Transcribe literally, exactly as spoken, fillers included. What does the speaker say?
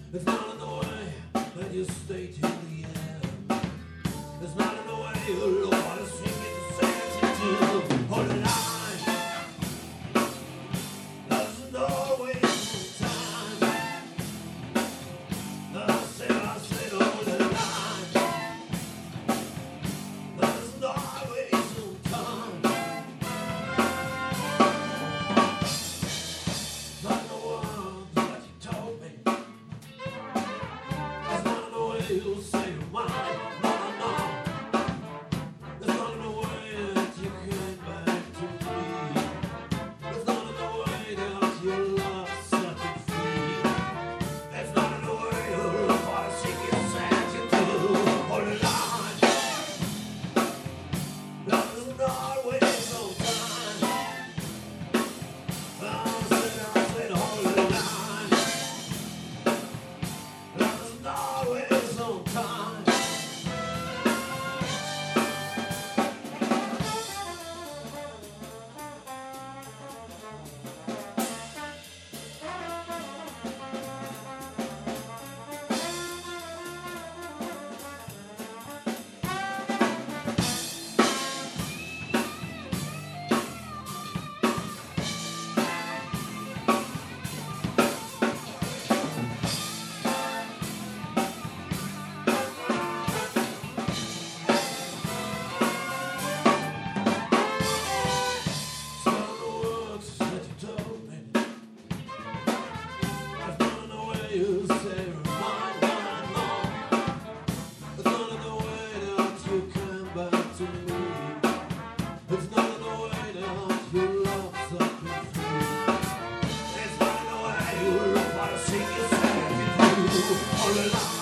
It's not in the way that you stay till the end. It's not in the way you look what it's thinking to say to hold the line. Doesn't always time. I said, I said, hold the line. Doesn't always time. Not the words that you told me. That's not in the way you say your mind. No, no, no. That's not in the way that you came back to me. That's not in the way that your love set me free. That's not in the way you love what I see you said you do. Hold the line. Doesn't always on time. I said, I said, hold the line. Doesn't always on time. You say remind me, no. It's not in the way that you came back to me. It's not in the way that you love set me free. It's not in the way you love what I see you say you do. All the